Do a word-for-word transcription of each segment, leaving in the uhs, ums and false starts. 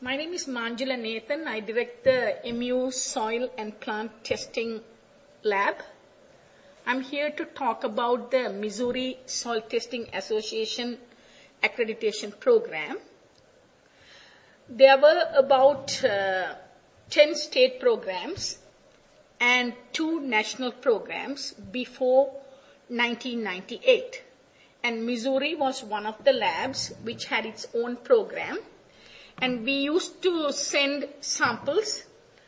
My name is Manjula Nathan. I direct the M U Soil and Plant Testing Lab. I'm here to talk about the Missouri Soil Testing Association accreditation program. There were about uh, ten state programs and two national programs before nineteen ninety-eight. And Missouri was one of the labs which had its own program. And we used to send samples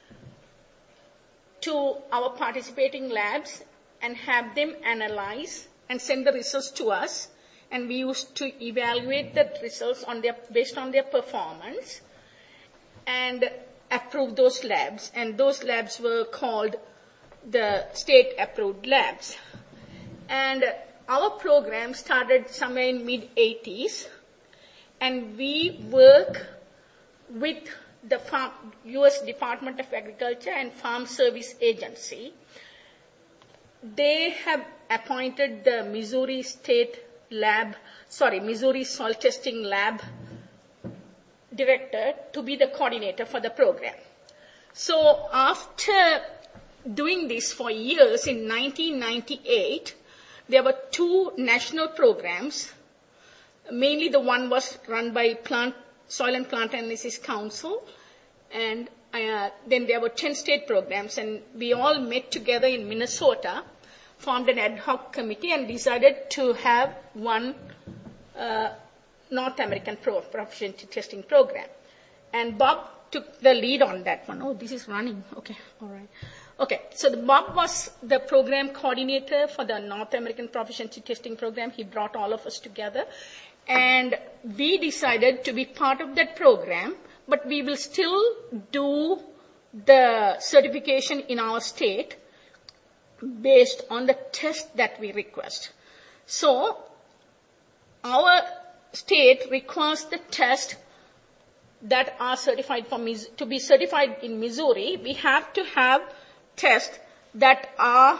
to our participating labs and have them analyze and send the results to us. And we used to evaluate the results on their, based on their performance and approve those labs. And those labs were called the state-approved labs. And our program started somewhere in mid eighties, and we work with the farm, U S Department of Agriculture and Farm Service Agency. They have appointed the Missouri State Lab, sorry, Missouri Soil Testing Lab Director to be the coordinator for the program. So after doing this for years, in nineteen ninety-eight, there were two national programs. Mainly the one was run by Plant Soil and Plant Analysis Council, and uh, then there were ten state programs, and we all met together in Minnesota, formed an ad hoc committee, and decided to have one uh, North American pro- proficiency testing program. And Bob took the lead on that one. Oh, this is running. Okay, all right. Okay, so the Bob was the program coordinator for the North American Proficiency Testing Program. He brought all of us together. And we decided to be part of that program, but we will still do the certification in our state based on the test that we request. So our state requires the test that are certified for to be certified in Missouri. We have to have tests that are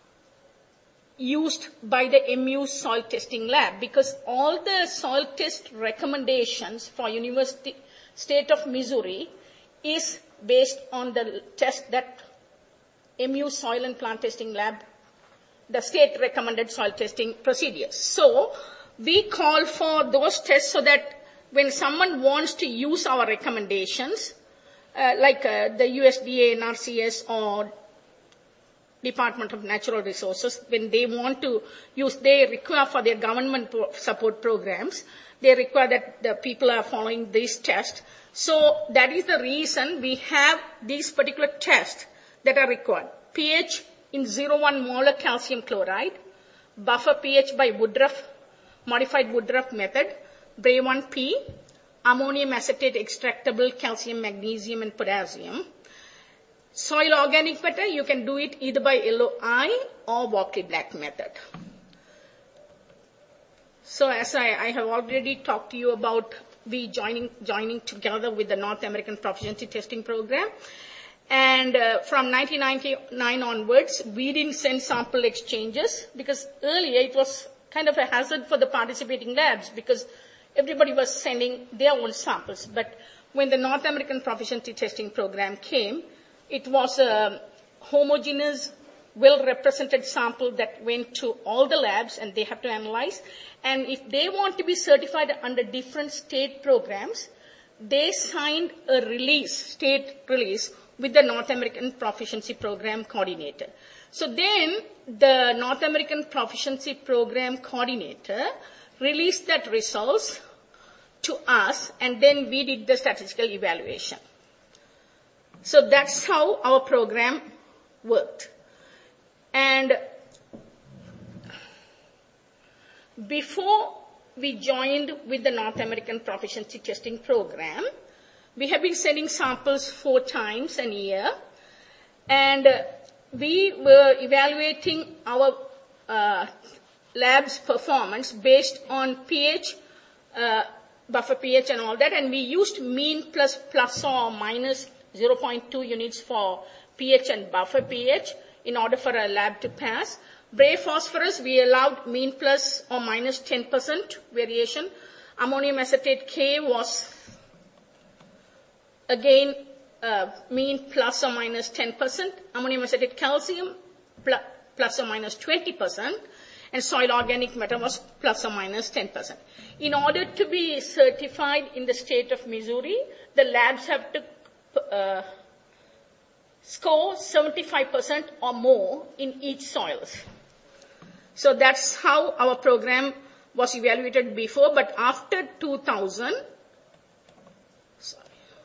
used by the M U Soil Testing Lab, because all the soil test recommendations for University State of Missouri is based on the test that M U Soil and Plant Testing Lab, the state recommended soil testing procedures. So we call for those tests so that when someone wants to use our recommendations, uh, like uh, the U S D A, N R C S, or Department of Natural Resources, when they want to use, they require for their government support programs, they require that the people are following these tests. So that is the reason we have these particular tests that are required. pH in zero point one molar calcium chloride, buffer pH by Woodruff, modified Woodruff method, Bray one P, ammonium acetate extractable calcium, magnesium, and potassium. Soil organic matter, you can do it either by L O I or Walkley Black method. So as I, I have already talked to you about we joining, joining together with the North American Proficiency Testing Program. And uh, from nineteen ninety-nine onwards, we didn't send sample exchanges because earlier it was kind of a hazard for the participating labs because everybody was sending their own samples. But when the North American Proficiency Testing Program came, it was a homogeneous, well-represented sample that went to all the labs, and they have to analyze. And if they want to be certified under different state programs, they signed a release, state release, with the North American Proficiency Program coordinator. So then the North American Proficiency Program coordinator released that results to us, and then we did the statistical evaluation. So that's how our program worked. And before we joined with the North American Proficiency Testing Program, we have been sending samples four times a year. And we were evaluating our uh, lab's performance based on pH, uh, buffer pH and all that. And we used mean plus plus or minus zero point two units for pH and buffer pH in order for a lab to pass. Bray phosphorus, we allowed mean plus or minus ten percent variation. Ammonium acetate K was again, uh, mean plus or minus ten percent, ammonium acetate calcium plus, plus or minus twenty percent, and soil organic matter was plus or minus ten percent. In order to be certified in the state of Missouri, the labs have to uh, score seventy-five percent or more in each soils. So that's how our program was evaluated before, but after two thousand, sorry,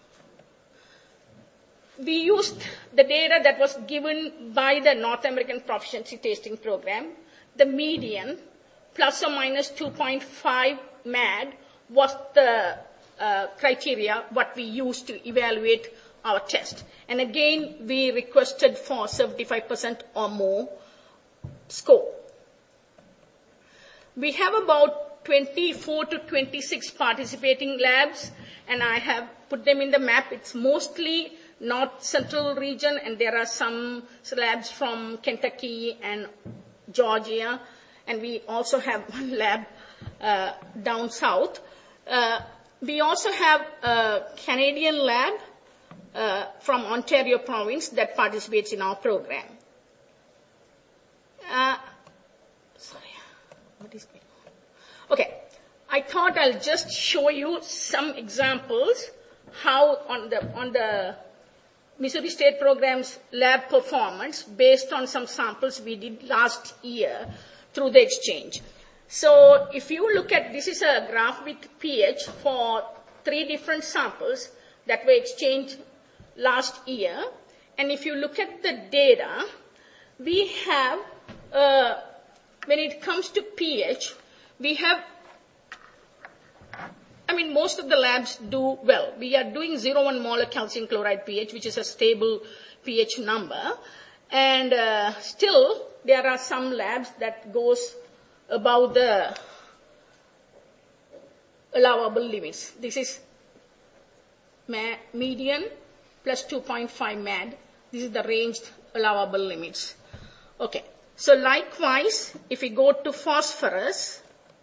we used the data that was given by the North American Proficiency Testing Program. The median, plus or minus two point five M A D, was the uh, criteria what we used to evaluate our test. And again, we requested for seventy-five percent or more score. We have about twenty-four to twenty-six participating labs, and I have put them in the map. It's mostly North Central region, and there are some labs from Kentucky and Georgia, and we also have one lab uh, down south. Uh, we also have a Canadian lab uh, from Ontario province that participates in our program. Uh, sorry, what is going on? Okay, I thought I'll just show you some examples how on the on the Missouri State Program's lab performance based on some samples we did last year through the exchange. So if you look at, this is a graph with pH for three different samples that were exchanged last year. And if you look at the data, we have, uh, when it comes to pH, we have, I mean, most of the labs do well. We are doing zero point one molar calcium chloride pH, which is a stable pH number. And uh, still, there are some labs that goes above the allowable limits. This is ma- median plus two point five M A D. This is the ranged allowable limits. Okay. So likewise, if we go to phosphorus,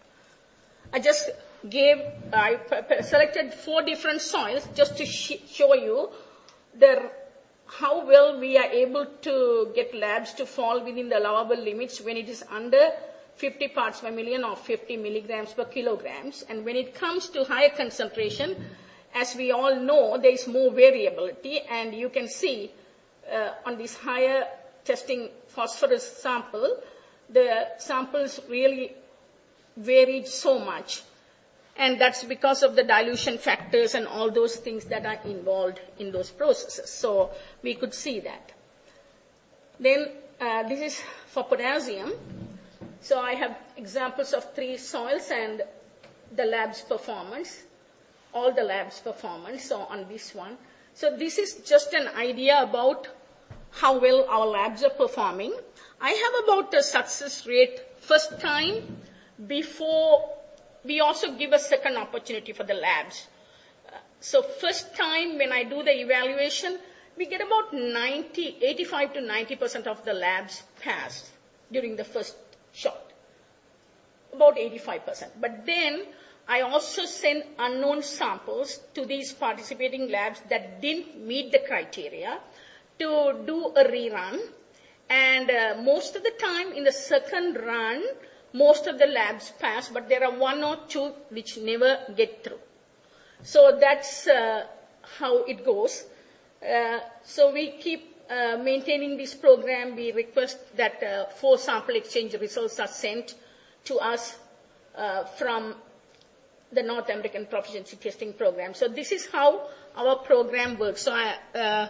I just gave, I selected four different soils just to sh- show you the, how well we are able to get labs to fall within the allowable limits when it is under fifty parts per million or fifty milligrams per kilograms. And when it comes to higher concentration, as we all know, there is more variability, and you can see uh, on this higher testing phosphorus sample, the samples really varied so much. And that's because of the dilution factors and all those things that are involved in those processes. So we could see that. Then uh, this is for potassium. So I have examples of three soils and the lab's performance, all the lab's performance, so on this one. So this is just an idea about how well our labs are performing. I have about the success rate first time before. We also give a second opportunity for the labs. Uh, so first time when I do the evaluation, we get about ninety, eighty-five to ninety percent of the labs passed during the first shot. About eighty-five percent. But then I also send unknown samples to these participating labs that didn't meet the criteria to do a rerun. And uh, most of the time in the second run, most of the labs pass, but there are one or two which never get through. So that's uh, how it goes. Uh, so we keep uh, maintaining this program. We request that uh, four sample exchange results are sent to us uh, from the North American Proficiency Testing Program. So this is how our program works. So, I, uh,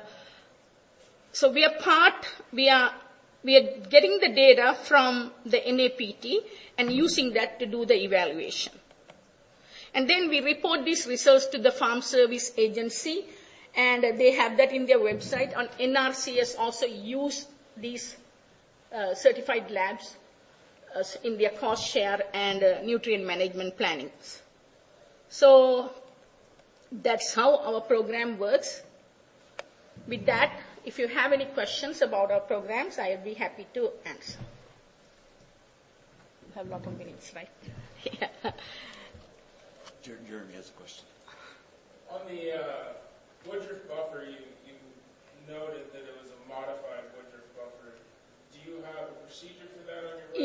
so we are part, we are We are getting the data from the N A P T and using that to do the evaluation. And then we report these results to the Farm Service Agency, and they have that in their website. On N R C S also use these uh, certified labs uh, in their cost share and uh, nutrient management plannings. So that's how our program works. With that, if you have any questions about our programs, I'll be happy to answer. You have a lot of minutes, right? Yeah. Jeremy has a question. On the uh, Woodruff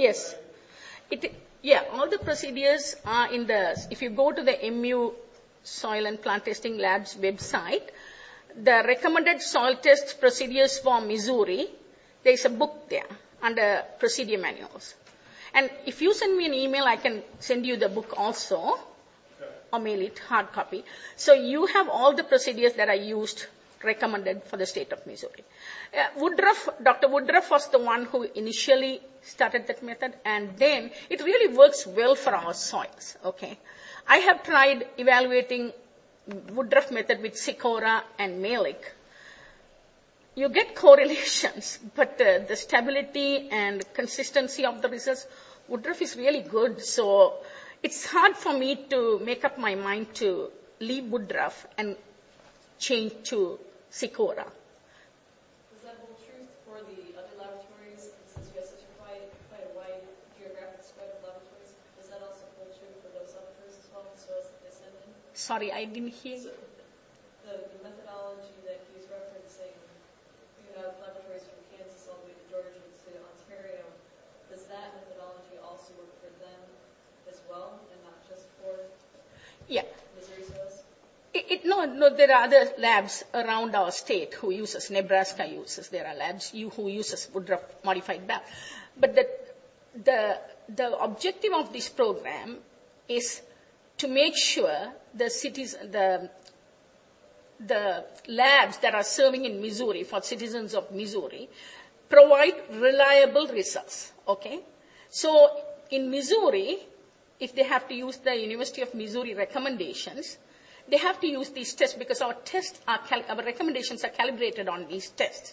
Yes. It, yeah, all the procedures are in the, if you go to the M U Soil and Plant Testing Labs website, the recommended soil test procedures for Missouri, there is a book there under procedure manuals. And if you send me an email, I can send you the book also, or mail it, hard copy. So you have all the procedures that are used, recommended for the state of Missouri. Uh, Woodruff, Doctor Woodruff was the one who initially started that method, and then it really works well for our soils, okay? I have tried evaluating Woodruff method with Sikora and Malik. You get correlations, but uh, the stability and consistency of the results, Woodruff is really good. So it's hard for me to make up my mind to leave Woodruff and change to Sikora. Does that hold truth for the other laboratories, since you have such a quite, quite a wide geographic spread of laboratories? Does that also hold true for those others as well, so as they send in? Sorry, I didn't hear you. So the, the methodology that he's referencing, you have laboratories from Kansas all the way to Georgia to Ontario. Does that methodology also work for them as well, and not just for Yeah. Missouri soils? It, it, no, no, there are other labs around our state who uses, Nebraska uses, there are labs you, who uses Woodruff modified B A P. But the, the, the objective of this program is to make sure the cities, the, the labs that are serving in Missouri for citizens of Missouri provide reliable results, okay? So in Missouri, if they have to use the University of Missouri recommendations, they have to use these tests because our tests are, cal- our recommendations are calibrated on these tests.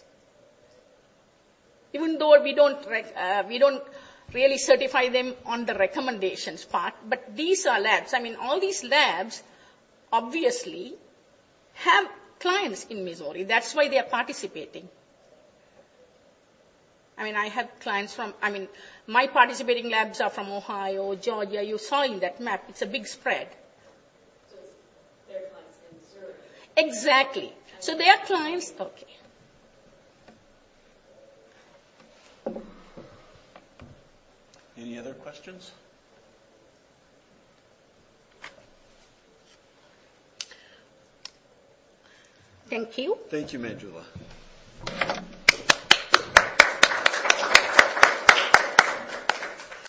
Even though we don't, rec- uh, we don't really certify them on the recommendations part, but these are labs. I mean, all these labs obviously have clients in Missouri. That's why they are participating. I mean, I have clients from, I mean, my participating labs are from Ohio, Georgia. You saw in that map, it's a big spread. So it's their clients in Missouri. Exactly. So their clients, okay. Any other questions? Thank you. Thank you, Manjula.